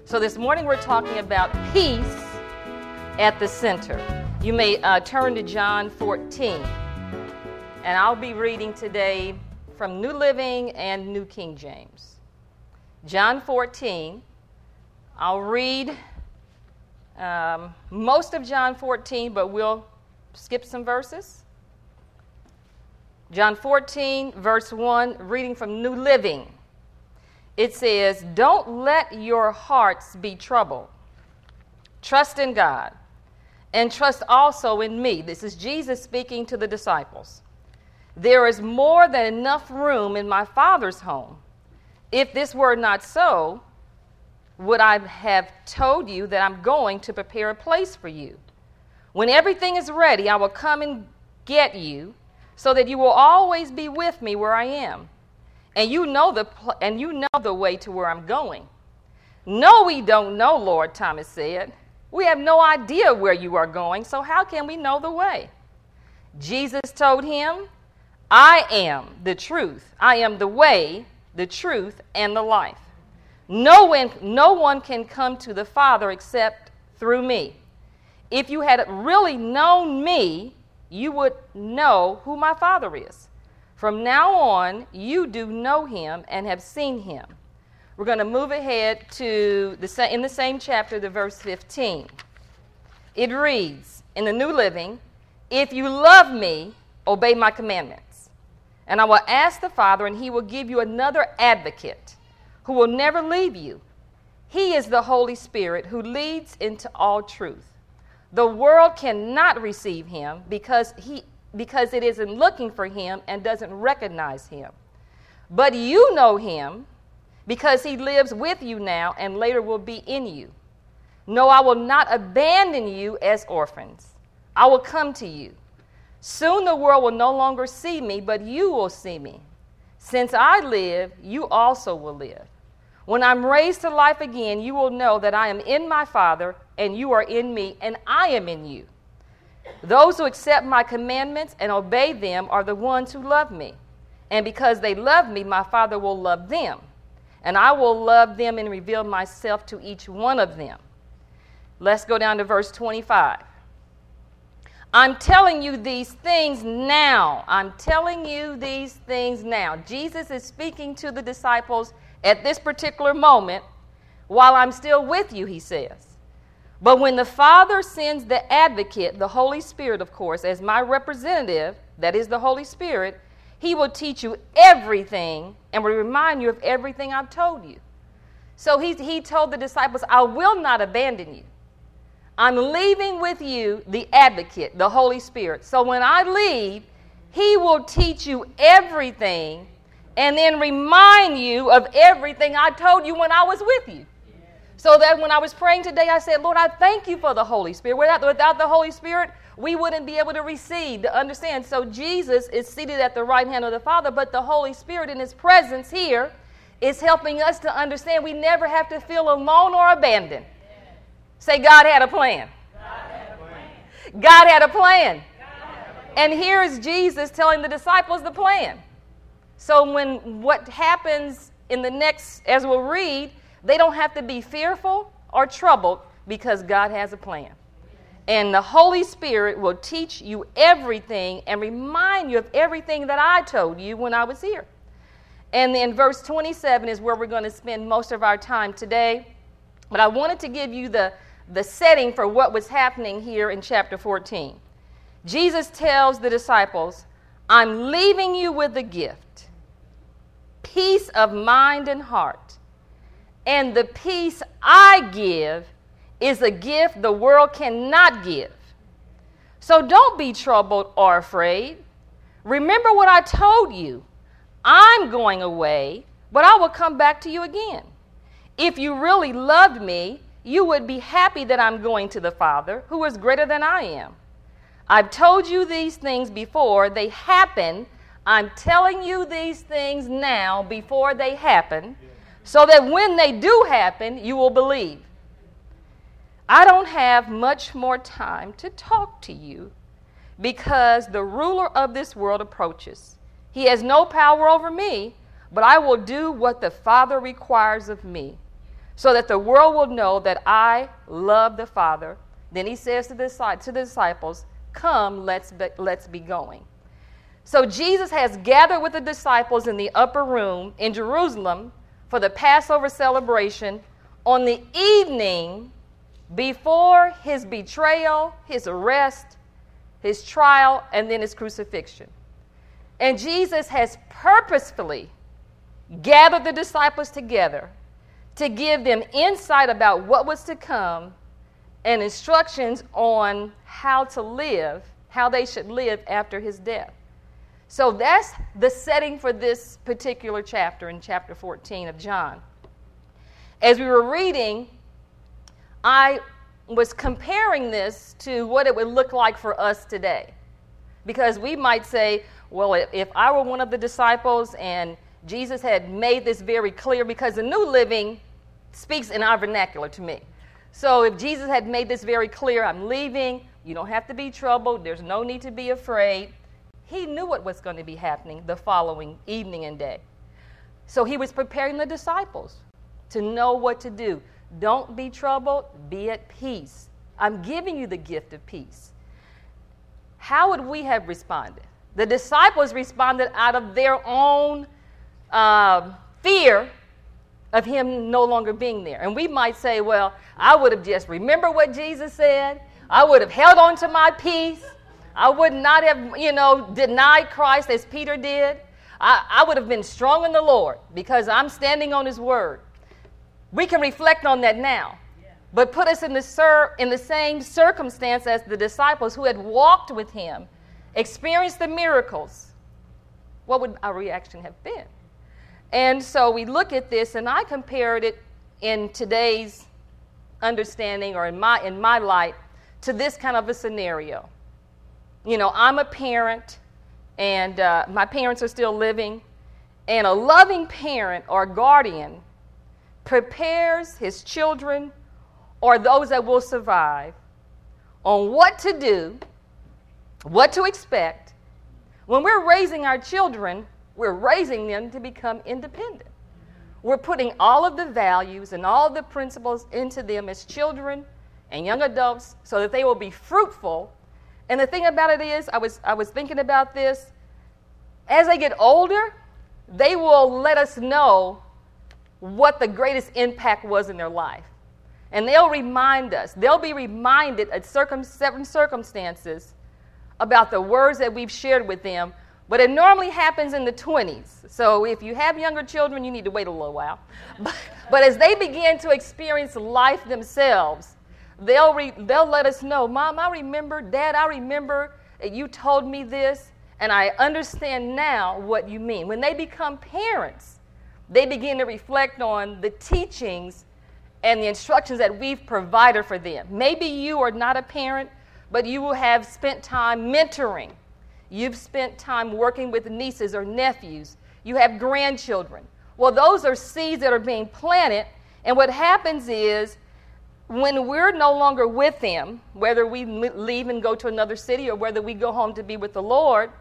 So this morning we're talking about peace at the center. You may turn to John 14. And I'll be reading today from New Living and New King James. John 14. I'll read most of John 14, but we'll skip some verses. John 14, verse 1, reading from New Living. It says, "Don't let your hearts be troubled. Trust in God, and trust also in me." This is Jesus speaking to the disciples. "There is more than enough room in my Father's home. If this were not so, would I have told you that I'm going to prepare a place for you? When everything is ready, I will come and get you, so that you will always be with me where I am. And you know the way to where I'm going." "No, we don't know, Lord," Thomas said. "We have no idea where you are going, so how can we know the way?" Jesus told him, "I am the truth. I am the way, the truth, and the life. No one can come to the Father except through me. If you had really known me, you would know who my Father is. From now on, you do know him and have seen him." We're going to move ahead to in the same chapter, to verse 15. It reads, in the New Living, "If you love me, obey my commandments. And I will ask the Father, and he will give you another advocate who will never leave you. He is the Holy Spirit who leads into all truth. The world cannot receive him because it isn't looking for him and doesn't recognize him. But you know him because he lives with you now and later will be in you. No, I will not abandon you as orphans. I will come to you. Soon the world will no longer see me, but you will see me. Since I live, you also will live. When I'm raised to life again, you will know that I am in my Father, and you are in me, and I am in you. Those who accept my commandments and obey them are the ones who love me. And because they love me, my Father will love them. And I will love them and reveal myself to each one of them." Let's go down to verse 25. "I'm telling you these things now." I'm telling you these things now. Jesus is speaking to the disciples at this particular moment. "While I'm still with you," he says. "But when the Father sends the advocate, the Holy Spirit, of course, as my representative, that is the Holy Spirit, he will teach you everything and will remind you of everything I've told you." So he told the disciples, "I will not abandon you. I'm leaving with you the advocate, the Holy Spirit. So when I leave, he will teach you everything and then remind you of everything I told you when I was with you." So that when I was praying today, I said, "Lord, I thank you for the Holy Spirit. Without the Holy Spirit, we wouldn't be able to receive, to understand." So Jesus is seated at the right hand of the Father, but the Holy Spirit in his presence here is helping us to understand we never have to feel alone or abandoned. Say, God had a plan. God had a plan. And here is Jesus telling the disciples the plan. So what happens in the next, as we'll read, they don't have to be fearful or troubled because God has a plan. And the Holy Spirit will teach you everything and remind you of everything that I told you when I was here. And then verse 27 is where we're going to spend most of our time today. But I wanted to give you the setting for what was happening here in chapter 14. Jesus tells the disciples, "I'm leaving you with a gift, peace of mind and heart. And the peace I give is a gift the world cannot give. So don't be troubled or afraid. Remember what I told you. I'm going away, but I will come back to you again. If you really loved me, you would be happy that I'm going to the Father, who is greater than I am. I've told you these things before they happen. I'm telling you these things now before they happen, so that when they do happen, you will believe. I don't have much more time to talk to you because the ruler of this world approaches. He has no power over me, but I will do what the Father requires of me. so that the world will know that I love the Father. Then he says to the disciples, come, let's be going. So Jesus has gathered with the disciples in the upper room in Jerusalem for the Passover celebration on the evening before his betrayal, his arrest, his trial, and then his crucifixion. And Jesus has purposefully gathered the disciples together to give them insight about what was to come and instructions on how to live, how they should live after his death. So that's the setting for this particular chapter in chapter 14 of John. As we were reading, I was comparing this to what it would look like for us today. Because we might say, well, if I were one of the disciples and Jesus had made this very clear, because the New Living speaks in our vernacular to me. So if Jesus had made this very clear, I'm leaving, you don't have to be troubled, there's no need to be afraid. He knew what was going to be happening the following evening and day. So he was preparing the disciples to know what to do. Don't be troubled, be at peace. I'm giving you the gift of peace. How would we have responded? The disciples responded out of their own fear of him no longer being there. And we might say, well, I would have just remembered what Jesus said. I would have held on to my peace. I would not have, denied Christ as Peter did. I would have been strong in the Lord because I'm standing on his word. We can reflect on that now. But put us in the same circumstance as the disciples who had walked with him, experienced the miracles. What would our reaction have been? And so we look at this, and I compared it in today's understanding or in my light to this kind of a scenario. I'm a parent, and my parents are still living, and a loving parent or guardian prepares his children or those that will survive on what to do, what to expect. When we're raising our children, we're raising them to become independent. We're putting all of the values and all the principles into them as children and young adults so that they will be fruitful. And the thing about it is, I was thinking about this, as they get older, they will let us know what the greatest impact was in their life. And they'll remind us, they'll be reminded at certain circumstances about the words that we've shared with them, but it normally happens in the 20s. So if you have younger children, you need to wait a little while. But as they begin to experience life themselves, they'll let us know, Mom, I remember, Dad, I remember you told me this, and I understand now what you mean. When they become parents, they begin to reflect on the teachings and the instructions that we've provided for them. Maybe you are not a parent, but you will have spent time mentoring. You've spent time working with nieces or nephews. You have grandchildren. Well, those are seeds that are being planted, and what happens is when we're no longer with them, whether we leave and go to another city or whether we go home to be with the Lord,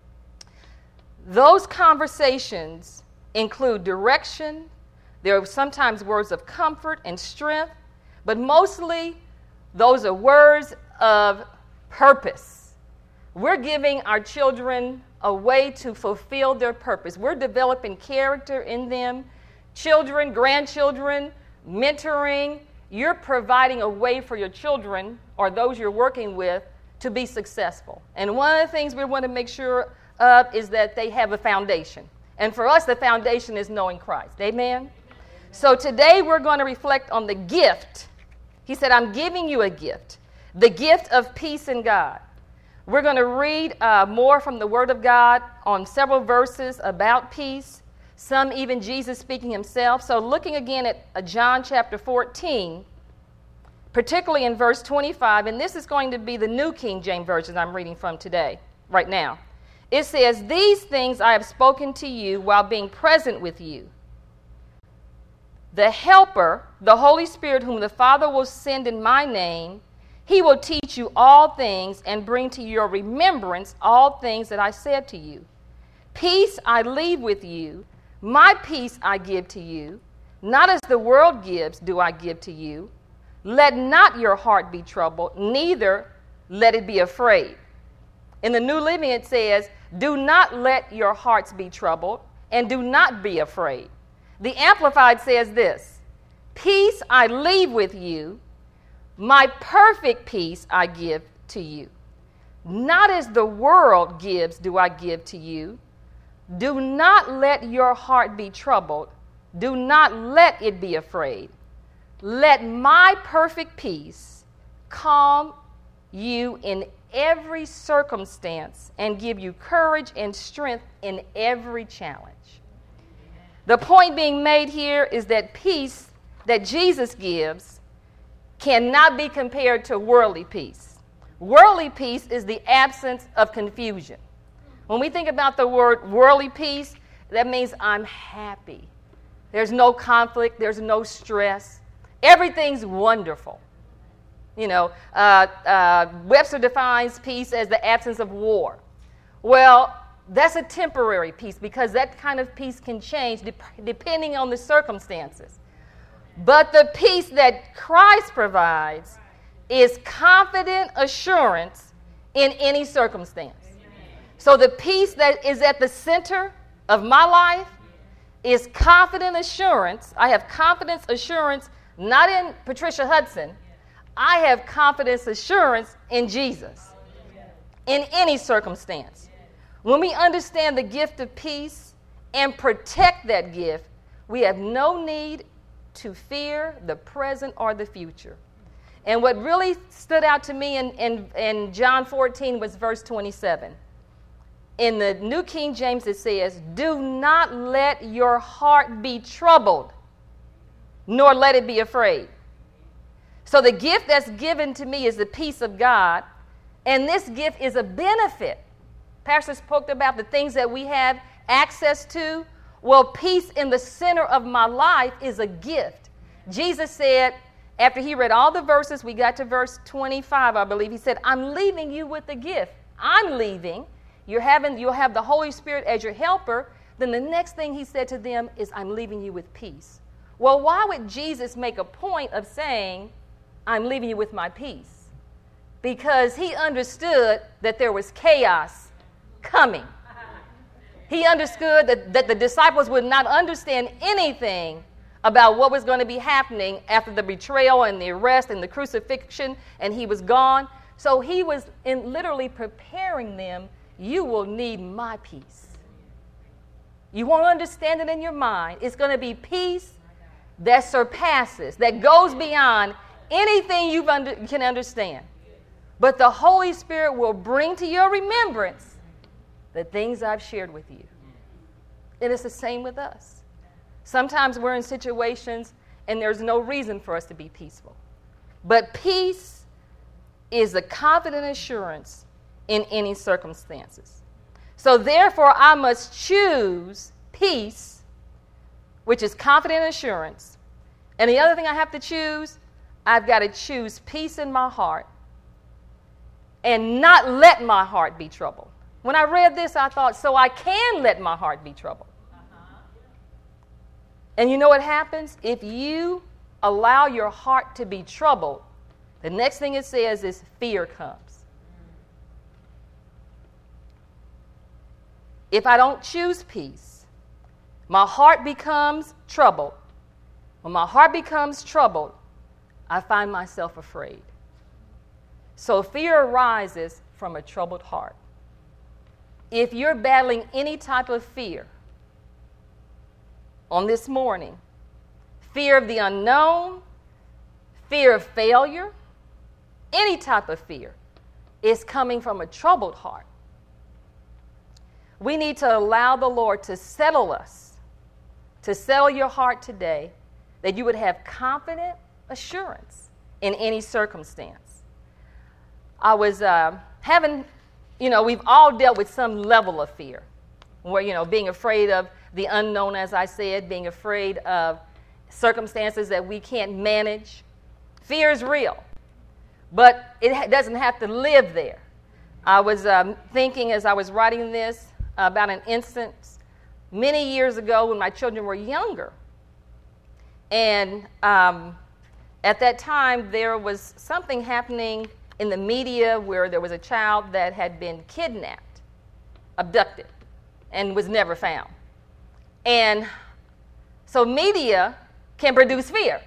those conversations include direction. There are sometimes words of comfort and strength, but mostly those are words of purpose. We're giving our children a way to fulfill their purpose. We're developing character in them. Children, grandchildren, mentoring. You're providing a way for your children or those you're working with to be successful. And one of the things we want to make sure of is that they have a foundation. And for us, the foundation is knowing Christ. Amen? So today we're going to reflect on the gift. He said, I'm giving you a gift. The gift of peace in God. We're going to read more from the Word of God on several verses about peace. Some even Jesus speaking himself. So looking again at John chapter 14, particularly in verse 25, and this is going to be the New King James Version I'm reading from today, right now. It says, these things I have spoken to you while being present with you. The Helper, the Holy Spirit, whom the Father will send in my name, he will teach you all things and bring to your remembrance all things that I said to you. Peace I leave with you. My peace I give to you. Not as the world gives do I give to you. Let not your heart be troubled, neither let it be afraid. In the New Living it says, do not let your hearts be troubled, and do not be afraid. The Amplified says this, peace I leave with you, my perfect peace I give to you. Not as the world gives do I give to you. Do not let your heart be troubled. Do not let it be afraid. Let my perfect peace calm you in every circumstance and give you courage and strength in every challenge. The point being made here is that peace that Jesus gives cannot be compared to worldly peace. Worldly peace is the absence of confusion. When we think about the word worldly peace, that means I'm happy. There's no conflict. There's no stress. Everything's wonderful. You know, Webster defines peace as the absence of war. Well, that's a temporary peace because that kind of peace can change depending on the circumstances. But the peace that Christ provides is confident assurance in any circumstance. So the peace that is at the center of my life is confident assurance. I have confidence assurance not in Patricia Hudson. I have confidence assurance in Jesus in any circumstance. When we understand the gift of peace and protect that gift, we have no need to fear the present or the future. And what really stood out to me in John 14 was verse 27. In the New King James it says, do not let your heart be troubled, nor let it be afraid. So the gift that's given to me is the peace of God, and this gift is a benefit. Pastor spoke about the things that we have access to. Well, peace in the center of my life is a gift. Jesus said, after he read all the verses, we got to verse 25, I believe. He said, I'm leaving you with a gift. I'm leaving. You'll have the Holy Spirit as your helper. Then the next thing he said to them is, I'm leaving you with peace. Well, why would Jesus make a point of saying, I'm leaving you with my peace? Because he understood that there was chaos coming. He understood that the disciples would not understand anything about what was going to be happening after the betrayal and the arrest and the crucifixion, and he was gone. So he was literally preparing them. You will need my peace. You won't understand it in your mind. It's going to be peace that surpasses, that goes beyond anything you can understand. But the Holy Spirit will bring to your remembrance the things I've shared with you. And it's the same with us. Sometimes we're in situations and there's no reason for us to be peaceful. But peace is a confident assurance in any circumstances. So therefore, I must choose peace, which is confident assurance. And the other thing I have to choose, I've got to choose peace in my heart and not let my heart be troubled. When I read this, I thought, so I can let my heart be troubled. And you know what happens? If you allow your heart to be troubled, the next thing it says is fear comes. If I don't choose peace, my heart becomes troubled. When my heart becomes troubled, I find myself afraid. So fear arises from a troubled heart. If you're battling any type of fear on this morning, fear of the unknown, fear of failure, any type of fear is coming from a troubled heart. We need to allow the Lord to settle us, to settle your heart today, that you would have confident assurance in any circumstance. I was we've all dealt with some level of fear, where, being afraid of the unknown, as I said, being afraid of circumstances that we can't manage. Fear is real, but it doesn't have to live there. I was thinking as I was writing this about an instance many years ago when my children were younger. And at that time, there was something happening in the media where there was a child that had been kidnapped, abducted, and was never found. And so media can produce fear.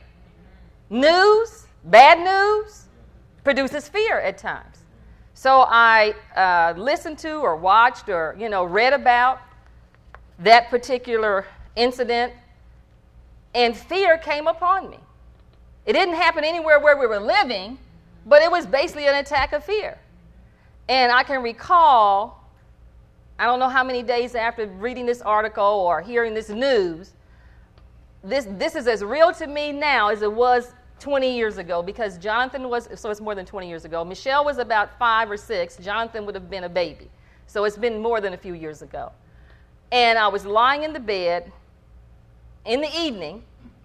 News, bad news, produces fear at times. So I listened to or watched or, read about that particular incident, and fear came upon me. It didn't happen anywhere where we were living, but it was basically an attack of fear. And I can recall, I don't know how many days after reading this article or hearing this news, this is as real to me now as it was 20 years ago, because Jonathan was, so it's more than 20 years ago. Michelle was about 5 or 6. Jonathan would have been a baby. So it's been more than a few years ago. And I was lying in the bed in the evening,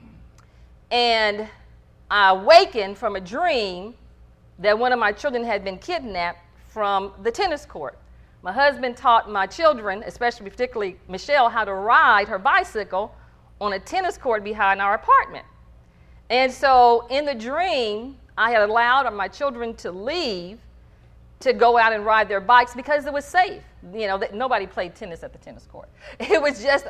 and I awakened from a dream that one of my children had been kidnapped from the tennis court. My husband taught my children, especially particularly Michelle, how to ride her bicycle on a tennis court behind our apartment. And so in the dream, I had allowed my children to leave to go out and ride their bikes because it was safe. Nobody played tennis at the tennis court. It was just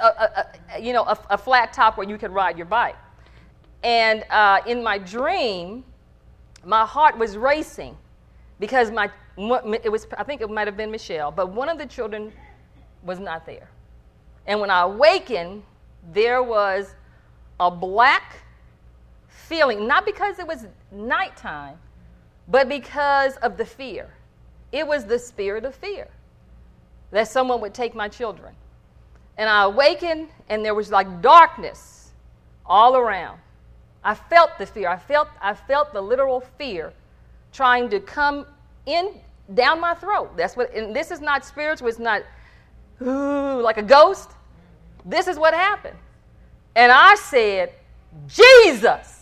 a flat top where you could ride your bike. And in my dream, my heart was racing because I think it might have been Michelle, but one of the children was not there. And when I awakened, there was a black feeling, not because it was nighttime, but because of the fear. It was the spirit of fear that someone would take my children. And I awakened, and there was like darkness all around. I felt the fear. I felt the literal fear trying to come in down my throat. And this is not spiritual. It's not like a ghost. This is what happened. And I said, Jesus.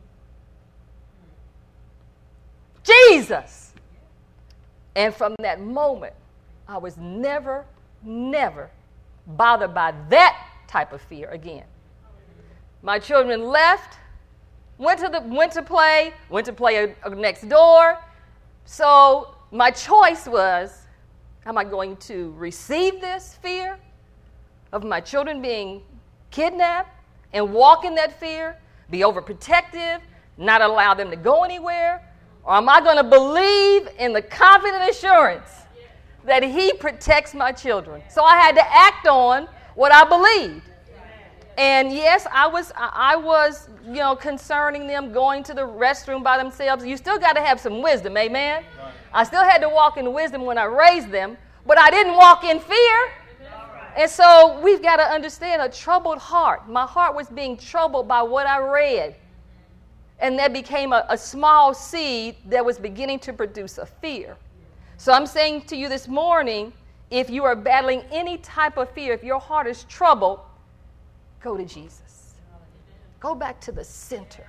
Jesus. And from that moment, I was never bothered by that type of fear again. My children left, went to play next door. So my choice was, am I going to receive this fear of my children being kidnapped and walk in that fear, be overprotective, not allow them to go anywhere? Or am I going to believe in the confident assurance that He protects my children? So I had to act on what I believed. And yes, I was concerning them going to the restroom by themselves. You still got to have some wisdom, amen? I still had to walk in wisdom when I raised them, but I didn't walk in fear. And so we've got to understand a troubled heart. My heart was being troubled by what I read. And that became a small seed that was beginning to produce a fear. So I'm saying to you this morning, if you are battling any type of fear, if your heart is troubled, go to Jesus. Go back to the center,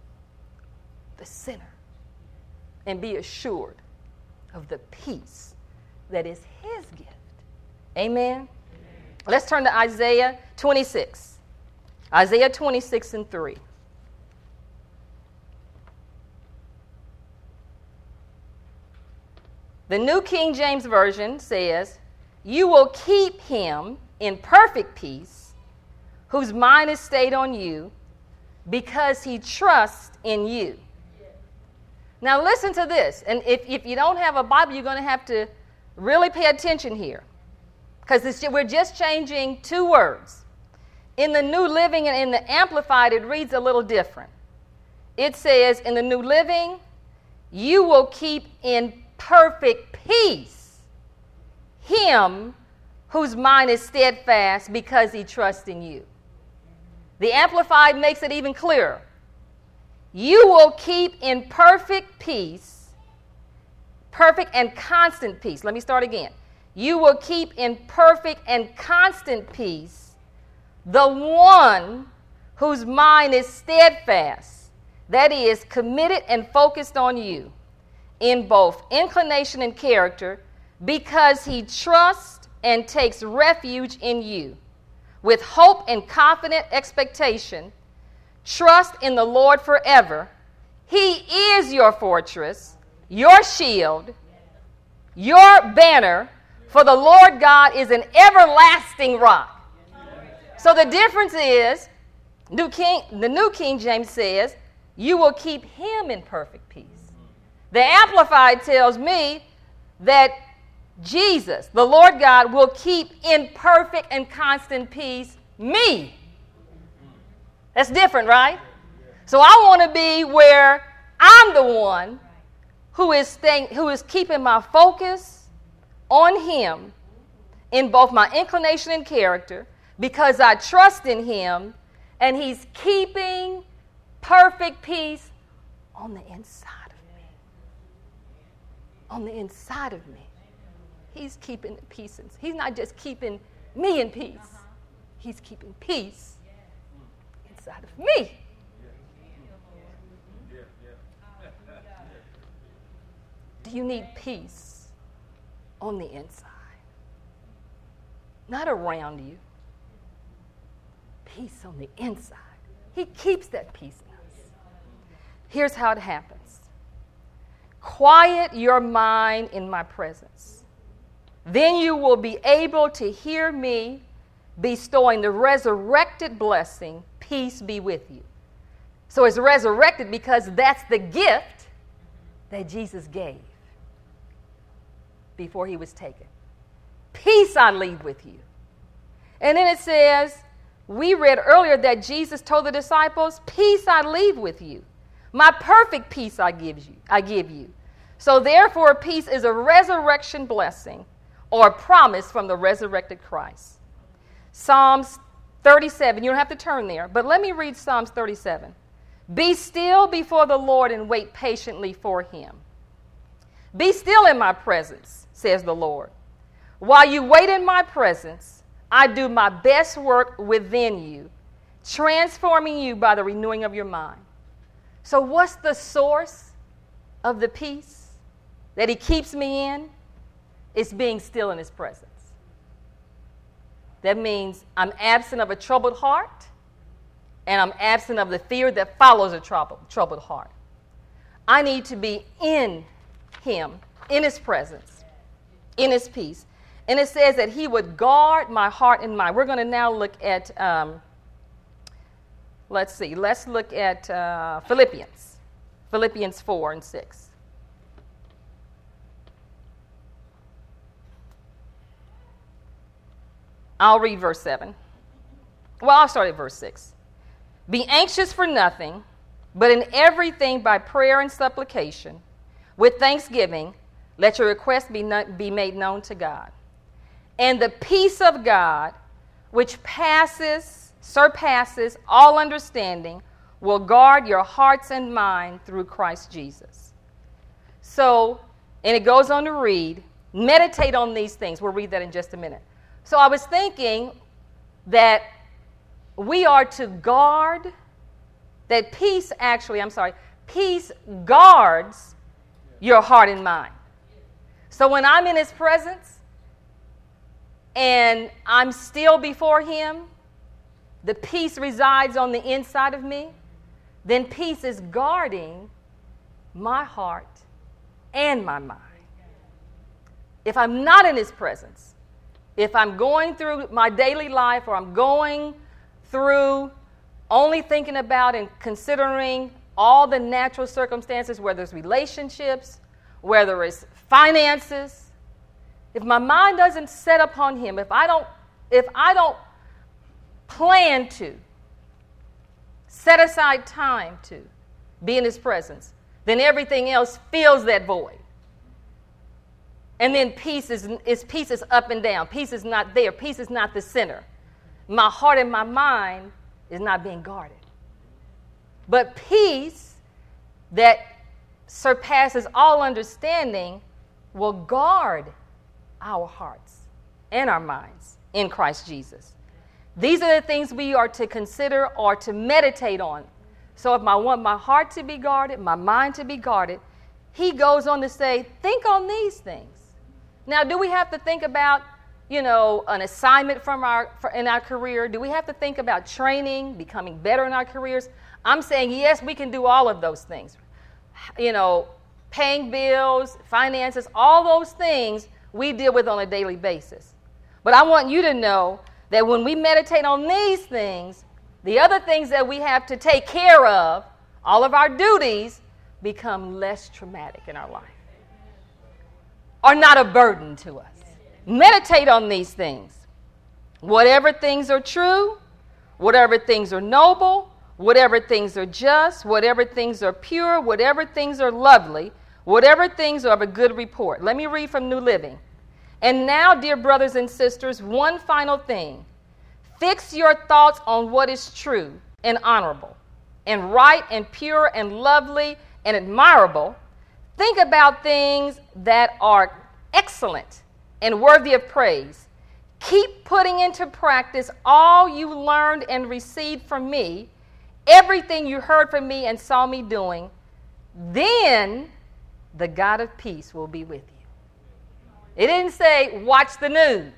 and be assured of the peace that is His gift. Amen? Let's turn to Isaiah 26. Isaiah 26 and 3. The New King James Version says, "You will keep him in perfect peace, whose mind is stayed on you, because he trusts in you." Now listen to this. And if you don't have a Bible, you're going to have to really pay attention here, because we're just changing 2 words. In the New Living and in the Amplified, it reads a little different. It says, in the New Living, "You will keep in perfect peace him whose mind is steadfast because he trusts in you." The Amplified makes it even clearer. You will keep in perfect peace, perfect and constant peace. Let me start again. You will keep in perfect and constant peace the one whose mind is steadfast, that is, committed and focused on you, in both inclination and character, because he trusts and takes refuge in you, with hope and confident expectation, Trust in the Lord forever. He is your fortress, your shield, your banner, for the Lord God is an everlasting rock. So the difference is, the New King James says, you will keep him in perfect peace. The Amplified tells me that Jesus, the Lord God, will keep in perfect and constant peace me. That's different, right? So I want to be where I'm the one who is keeping my focus on him in both my inclination and character, because I trust in him, and he's keeping perfect peace on the inside of me. On the inside of me. He's keeping peace. He's not just keeping me in peace. He's keeping peace inside of me. Do you need peace on the inside? Not around you. Peace on the inside. He keeps that peace in us. Here's how it happens. Quiet your mind in my presence. Then you will be able to hear me bestowing the resurrected blessing, peace be with you. So it's resurrected because that's the gift that Jesus gave before he was taken. Peace I leave with you. And then it says, we read earlier that Jesus told the disciples, peace I leave with you. My perfect peace I give you. So therefore, peace is a resurrection blessing or a promise from the resurrected Christ. Psalms 37, you don't have to turn there, but let me read Psalms 37. Be still before the Lord and wait patiently for him. Be still in my presence, says the Lord. While you wait in my presence, I do my best work within you, transforming you by the renewing of your mind. So what's the source of the peace that he keeps me in? It's being still in his presence. That means I'm absent of a troubled heart, and I'm absent of the fear that follows a troubled heart. I need to be in him, in his presence, in his peace. And it says that he would guard my heart and mind. We're going to now look at, let's look at Philippians 4 and 6. I'll read verse 7. Well, I'll start at verse 6. Be anxious for nothing, but in everything by prayer and supplication, with thanksgiving, let your requests be made known to God. And the peace of God, which surpasses all understanding, will guard your hearts and mind through Christ Jesus. So, and it goes on to read, meditate on these things. We'll read that in just a minute. So I was thinking that we are to guard, that peace guards your heart and mind. So when I'm in his presence and I'm still before him, the peace resides on the inside of me, then peace is guarding my heart and my mind. If I'm not in his presence, if I'm going through my daily life, or I'm going through only thinking about and considering all the natural circumstances, whether it's relationships, whether it's finances, if my mind doesn't set upon him, if I don't plan to set aside time to be in his presence, then everything else fills that void. And then peace is up and down. Peace is not there. Peace is not the center. My heart and my mind is not being guarded. But peace that surpasses all understanding will guard our hearts and our minds in Christ Jesus. These are the things we are to consider or to meditate on. So if I want my heart to be guarded, my mind to be guarded, he goes on to say, think on these things. Now, do we have to think about an assignment in our career? Do we have to think about training, becoming better in our careers? I'm saying, yes, we can do all of those things. Paying bills, finances, all those things we deal with on a daily basis. But I want you to know that when we meditate on these things, the other things that we have to take care of, all of our duties, become less traumatic in our life, are not a burden to us. Meditate on these things. Whatever things are true, whatever things are noble, whatever things are just, whatever things are pure, whatever things are lovely, whatever things are of a good report. Let me read from New Living. And now, dear brothers and sisters, one final thing. Fix your thoughts on what is true and honorable and right and pure and lovely and admirable. Think about things that are excellent and worthy of praise. Keep putting into practice all you learned and received from me, everything you heard from me and saw me doing. Then the God of peace will be with you. It didn't say watch the news.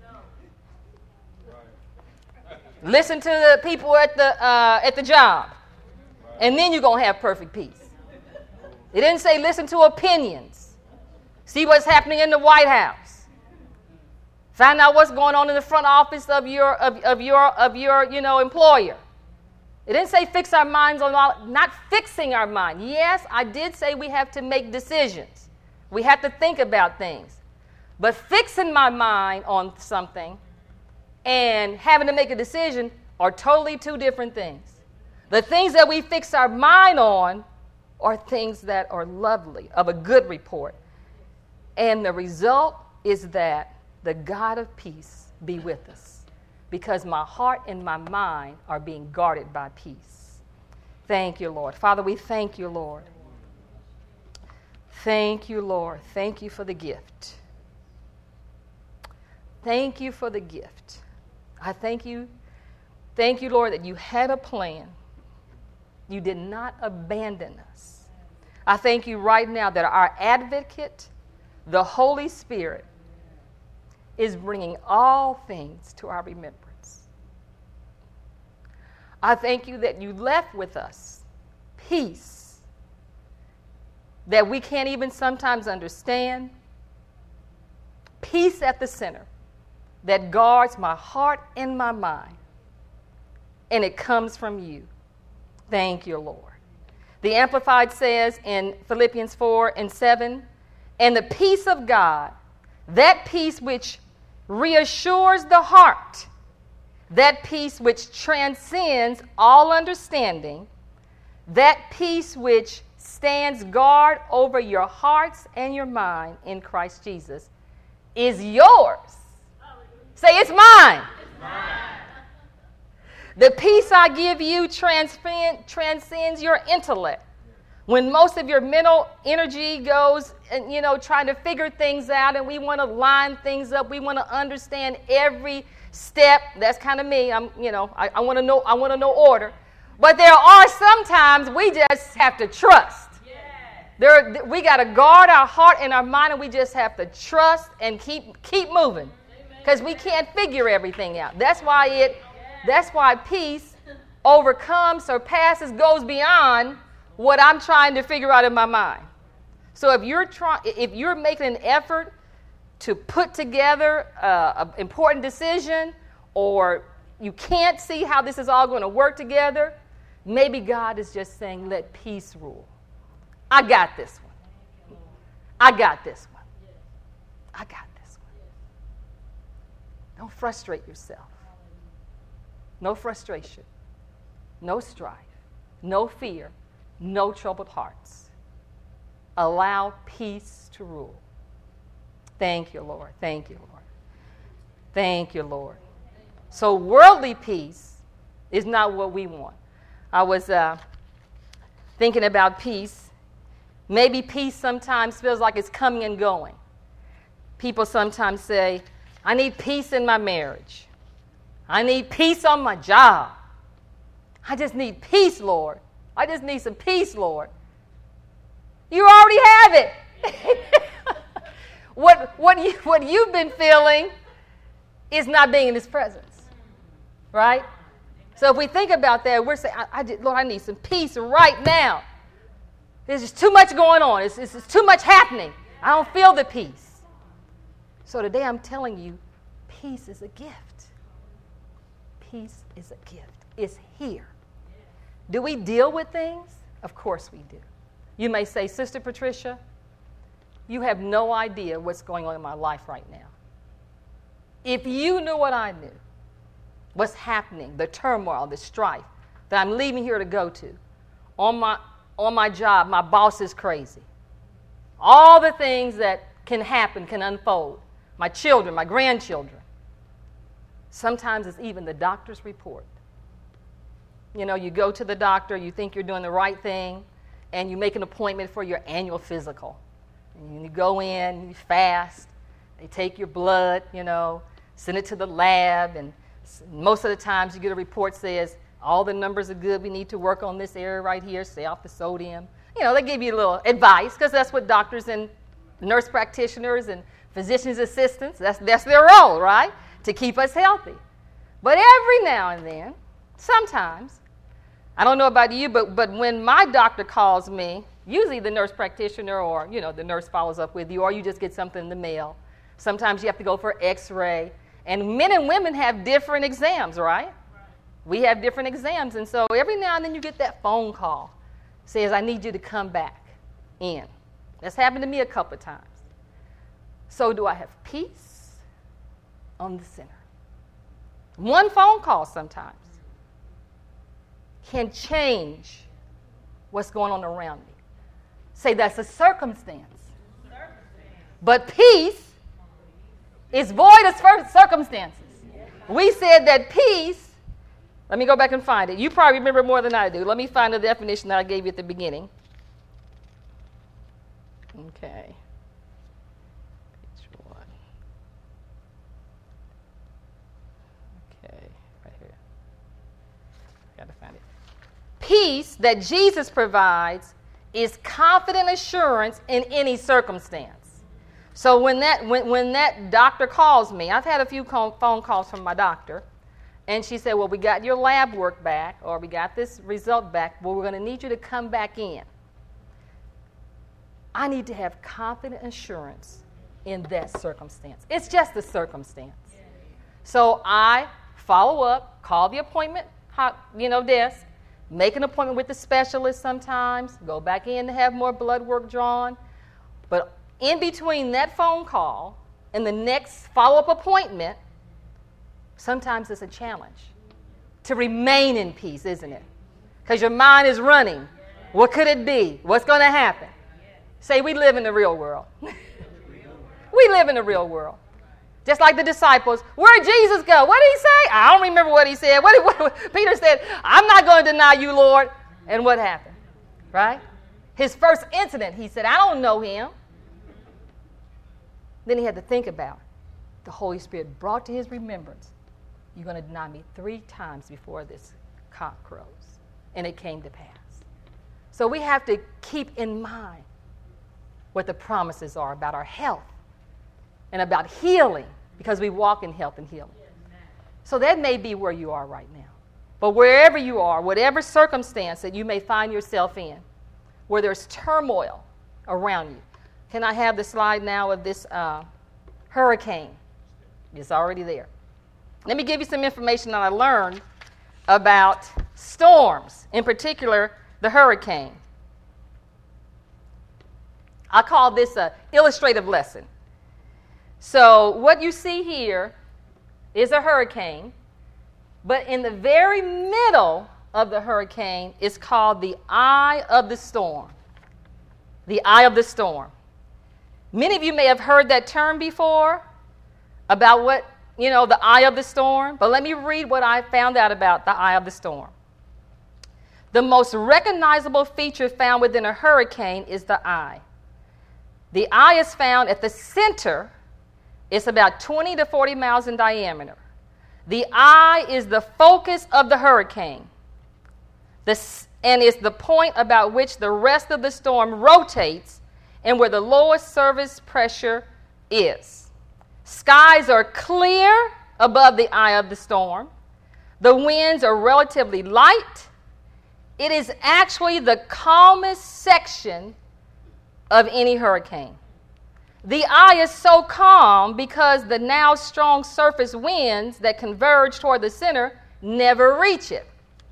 Listen to the people at the job, and then you're going to have perfect peace. It didn't say listen to opinions. See what's happening in the White House. Find out what's going on in the front office of your employer. It didn't say fix our minds on not fixing our mind. Yes, I did say we have to make decisions. We have to think about things. But fixing my mind on something and having to make a decision are totally two different things. The things that we fix our mind on are things that are lovely, of a good report. And the result is that the God of peace be with us, because my heart and my mind are being guarded by peace. Thank you, Lord. Father, we thank you, Lord. Thank you, Lord. Thank you for the gift. Thank you for the gift. I thank you, Lord, that you had a plan. You did not abandon us. I thank you right now that our advocate, the Holy Spirit, is bringing all things to our remembrance. I thank you that you left with us peace that we can't even sometimes understand, peace at the center that guards my heart and my mind, and it comes from you. Thank you, Lord. The Amplified says in Philippians 4:7, and the peace of God, that peace which reassures the heart, that peace which transcends all understanding, that peace which stands guard over your hearts and your mind in Christ Jesus, is yours. Say, it's mine. It's mine. The peace I give you transcends your intellect. When most of your mental energy goes, trying to figure things out, and we want to line things up, we want to understand every step. That's kind of me. I want to know. I want to know order. But there are sometimes we just have to trust. Yeah. We got to guard our heart and our mind, and we just have to trust and keep moving, because we can't figure everything out. That's why peace overcomes, surpasses, goes beyond what I'm trying to figure out in my mind. So if you're making an effort to put together an important decision, or you can't see how this is all going to work together, maybe God is just saying, let peace rule. I got this one. I got this one. I got this one. Don't frustrate yourself. No frustration, no strife, no fear, no troubled hearts. Allow peace to rule. Thank you, Lord. Thank you, Lord. Thank you, Lord. So worldly peace is not what we want. I was thinking about peace. Maybe peace sometimes feels like it's coming and going. People sometimes say, I need peace in my marriage. I need peace on my job. I just need peace, Lord. I just need some peace, Lord. You already have it. What you've been feeling is not being in his presence, right? So if we think about that, we're saying, Lord, I need some peace right now. There's just too much going on. It's too much happening. I don't feel the peace. So today I'm telling you, peace is a gift. Peace is a gift. It's here. Do we deal with things? Of course we do. You may say, Sister Patricia, you have no idea what's going on in my life right now. If you knew what I knew, what's happening, the turmoil, the strife that I'm leaving here to go to, on my job, my boss is crazy. All the things that can happen, can unfold. My children, my grandchildren. Sometimes it's even the doctor's report. You know, you go to the doctor, you think you're doing the right thing, and you make an appointment for your annual physical. And you go in, you fast, they take your blood, you know, send it to the lab, and most of the times you get a report that says, all the numbers are good, we need to work on this area right here, stay off the sodium. You know, they give you a little advice, because that's what doctors and nurse practitioners and physician's assistants, that's their role, right? To keep us healthy. But every now and then, sometimes, I don't know about you, but when my doctor calls me, usually the nurse practitioner or, you know, the nurse follows up with you, or you just get something in the mail. Sometimes you have to go for x-ray. And men and women have different exams, right? We have different exams. And so every now and then you get that phone call. Says, I need you to come back in. That's happened to me a couple of times. So do I have peace on the center? One phone call sometimes can change what's going on around me. Say that's a circumstance. But peace is void of circumstances. We said that peace, let me go back and find it. You probably remember more than I do. Let me find the definition that I gave you at the beginning. Okay. Page 1. Okay, right here. Got to find it. Peace that Jesus provides is confident assurance in any circumstance. So when that doctor calls me, I've had a few phone calls from my doctor, and she said, well, we got your lab work back, or we got this result back, but we're going to need you to come back in. I need to have confident assurance in that circumstance. It's just a circumstance. So I follow up, call the appointment, desk, make an appointment with the specialist sometimes, go back in to have more blood work drawn. But in between that phone call and the next follow-up appointment, sometimes it's a challenge to remain in peace, isn't it? Because your mind is running. What could it be? What's going to happen? Say, we live in the real world. We live in the real world. Just like the disciples. Where did Jesus go? What did he say? I don't remember what he said. Peter said, I'm not going to deny you, Lord. And what happened? Right? His first incident, he said, I don't know him. Then he had to think about it. The Holy Spirit brought to his remembrance, you're going to deny me 3 times before this cock crows. And it came to pass. So we have to keep in mind what the promises are about our health and about healing, because we walk in health and healing. So that may be where you are right now. But wherever you are, whatever circumstance that you may find yourself in, where there's turmoil around you. Can I have the slide now of this hurricane? It's already there. Let me give you some information that I learned about storms, in particular the hurricane. I call this an illustrative lesson. So what you see here is a hurricane, but in the very middle of the hurricane is called the eye of the storm. The eye of the storm. Many of you may have heard that term before about what, the eye of the storm. But let me read what I found out about the eye of the storm. The most recognizable feature found within a hurricane is the eye. The eye is found at the center. It's about 20 to 40 miles in diameter. The eye is the focus of the hurricane. And is the point about which the rest of the storm rotates and where the lowest surface pressure is. Skies are clear above the eye of the storm. The winds are relatively light. It is actually the calmest section of any hurricane. The eye is so calm because the now strong surface winds that converge toward the center never reach it.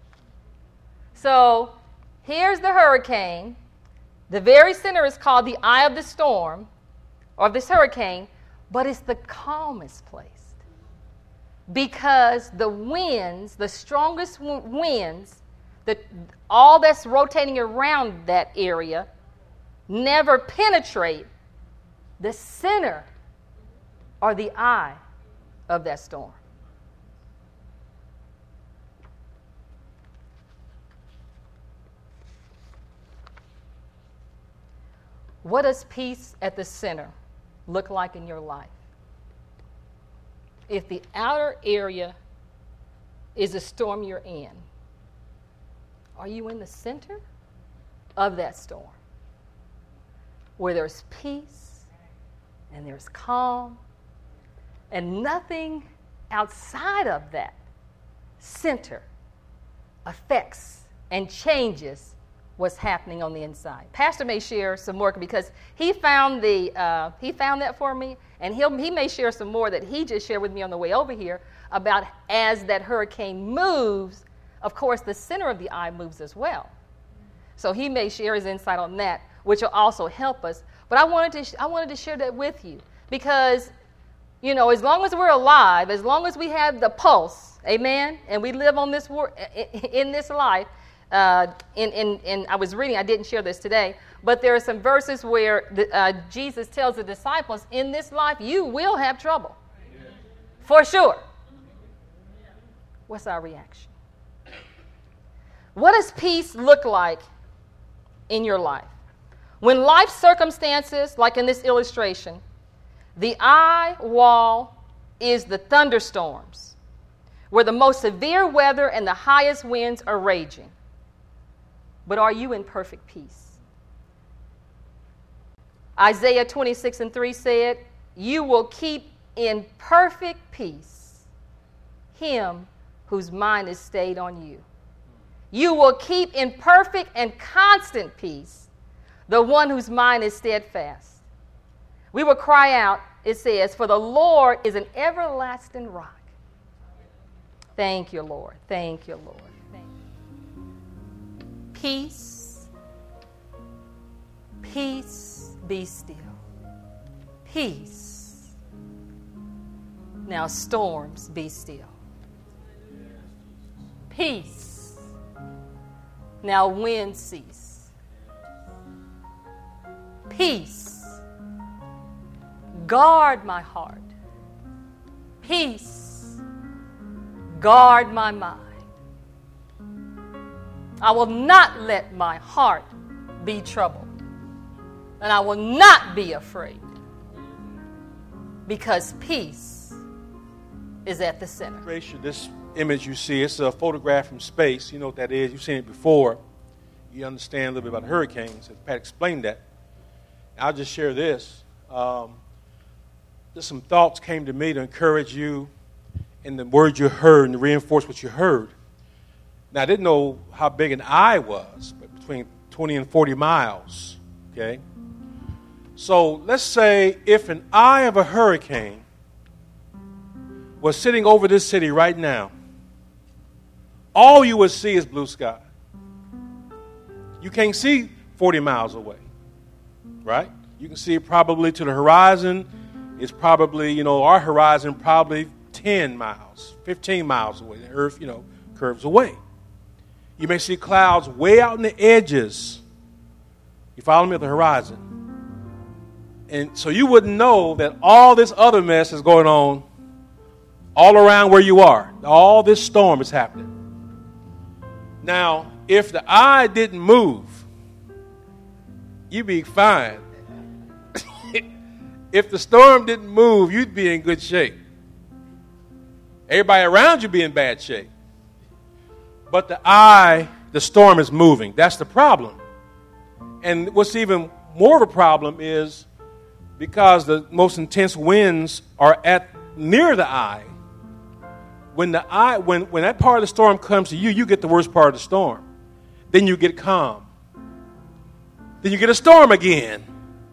So here's the hurricane. The very center is called the eye of the storm, or this hurricane, but it's the calmest place because the winds, the strongest winds, all that's rotating around that area never penetrate the center or the eye of that storm. What does peace at the center look like in your life? If the outer area is a storm you're in, are you in the center of that storm where there's peace and there's calm and nothing outside of that center affects and changes what's happening on the inside? Pastor may share some more because he found that for me, and he may share some more that he just shared with me on the way over here about as that hurricane moves, of course, the center of the eye moves as well. So he may share his insight on that, which will also help us. But I wanted to share that with you because, you know, as long as we're alive, as long as we have the pulse, amen, and we live on this in this life. I was reading, I didn't share this today, but there are some verses where Jesus tells the disciples, in this life you will have trouble. For sure. What's our reaction? What does peace look like in your life? When life circumstances, like in this illustration, the eye wall is the thunderstorms, where the most severe weather and the highest winds are raging. But are you in perfect peace? Isaiah 26:3 said, "You will keep in perfect peace him whose mind is stayed on you. You will keep in perfect and constant peace the one whose mind is steadfast." We will cry out, it says, "For the Lord is an everlasting rock." Thank you, Lord. Thank you, Lord. Peace, peace, be still. Peace. Now storms, be still. Peace. Now wind cease. Peace. Guard my heart. Peace. Guard my mind. I will not let my heart be troubled, and I will not be afraid, because peace is at the center. This image you see, it's a photograph from space. You know what that is. You've seen it before. You understand a little bit about hurricanes. Pat explained that. I'll just share this. Just some thoughts came to me to encourage you in the words you heard and to reinforce what you heard. Now, I didn't know how big an eye was, but between 20 and 40 miles, okay? So let's say if an eye of a hurricane was sitting over this city right now, all you would see is blue sky. You can't see 40 miles away, right? You can see probably to the horizon. It's probably, our horizon probably 10 miles, 15 miles away. The earth, curves away. You may see clouds way out in the edges. You follow me, at the horizon. And so you wouldn't know that all this other mess is going on all around where you are. All this storm is happening. Now, if the eye didn't move, you'd be fine. If the storm didn't move, you'd be in good shape. Everybody around you be in bad shape. But the storm is moving. That's the problem. And what's even more of a problem is because the most intense winds are near the eye, when that part of the storm comes to you, you get the worst part of the storm. Then you get calm. Then you get a storm again.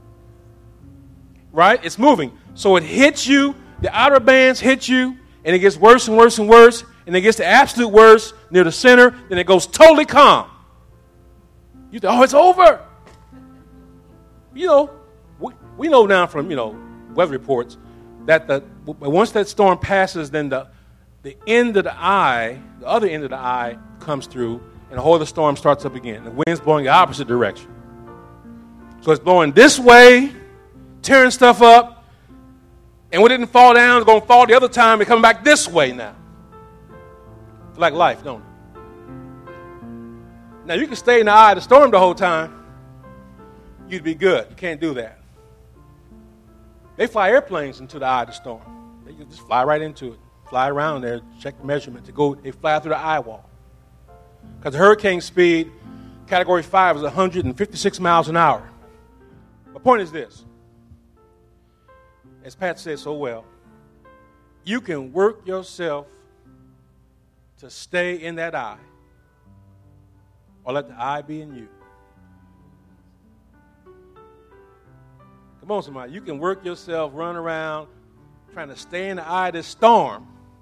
Right? It's moving. So it hits you, the outer bands hit you, and it gets worse and worse and worse, and it gets to absolute worst near the center, then it goes totally calm. You think, oh, it's over. You know, we know now from, weather reports that once that storm passes, then the end of the eye, the other end of the eye comes through, and the whole of the storm starts up again. The wind's blowing the opposite direction. So it's blowing this way, tearing stuff up, and what didn't fall down is going to fall the other time and come back this way now. It's like life, don't it? Now, you can stay in the eye of the storm the whole time. You'd be good. You can't do that. They fly airplanes into the eye of the storm. They can just fly right into it. Fly around there, check the measurement. They fly through the eye wall. Because the hurricane speed, Category 5, is 156 miles an hour. My point is this. As Pat said so well, you can work yourself to stay in that eye, or let the eye be in you. Come on, somebody. You can work yourself, run around, trying to stay in the eye of this storm,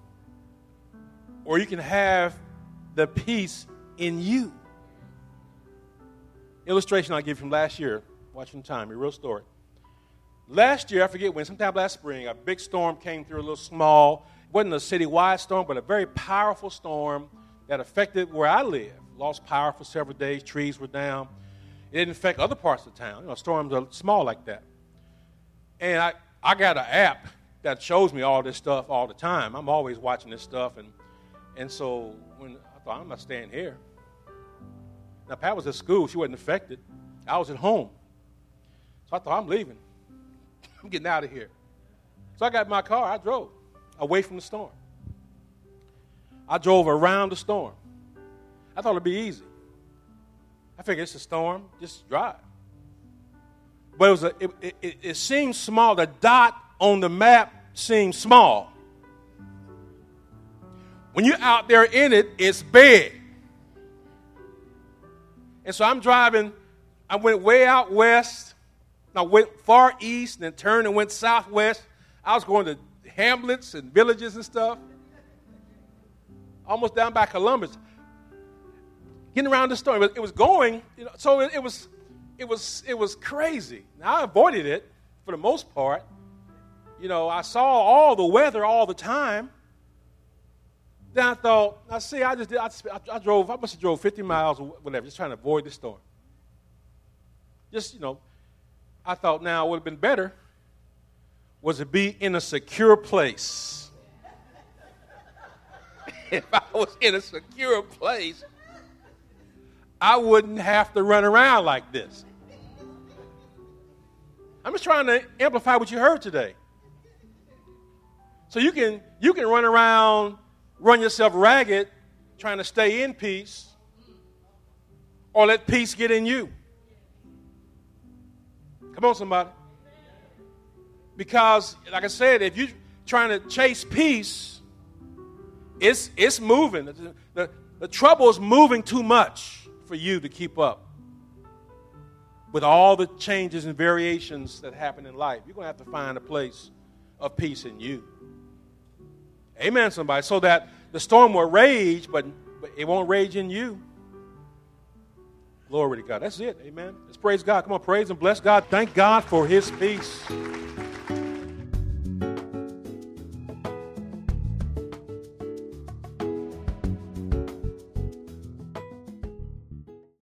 or you can have the peace in you. Illustration I'll give you from last year, watching time, a real story. Last year, I forget when, sometime last spring, a big storm came through, a little small. It wasn't a citywide storm, but a very powerful storm that affected where I live. Lost power for several days, trees were down. It didn't affect other parts of town. Storms are small like that. And I got an app that shows me all this stuff all the time. I'm always watching this stuff. And so when I thought, I'm not staying here. Now, Pat was at school. She wasn't affected. I was at home. So I thought, I'm leaving. I'm getting out of here. So I got in my car. I drove away from the storm. I drove around the storm. I thought it'd be easy. I figured it's a storm. Just drive. But it seemed small. The dot on the map seemed small. When you're out there in it, it's big. And so I'm driving. I went way out west. I went far east and then turned and went southwest. I was going to hamlets and villages and stuff. Almost down by Columbus. Getting around the storm. It was going, so it was crazy. Now, I avoided it for the most part. I saw all the weather all the time. Then I thought, I must have drove 50 miles or whatever, just trying to avoid the storm. I thought now what would have been better was to be in a secure place. If I was in a secure place, I wouldn't have to run around like this. I'm just trying to amplify what you heard today. So you can run around, run yourself ragged, trying to stay in peace, or let peace get in you. Come on, somebody. Because, like I said, if you're trying to chase peace, it's moving. The trouble is moving too much for you to keep up with all the changes and variations that happen in life. You're going to have to find a place of peace in you. Amen, somebody. So that the storm will rage, but it won't rage in you. Glory to God. That's it. Amen. Let's praise God. Come on, praise and bless God. Thank God for his peace.